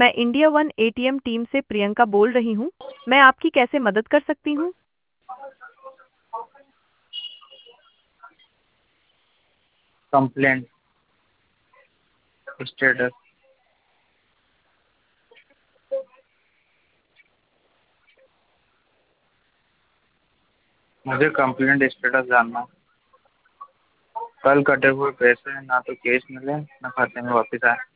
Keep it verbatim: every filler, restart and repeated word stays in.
मैं India one ATM team से प्रियंका बोल रही हूँ। मैं आपकी कैसे मदद कर सकती हूँ? Complaint status. मुझे कंप्लेंट स्टेटस जानना है। कल कटे हुए पैसे ना तो कैश मिले ना खाते में वापस आए।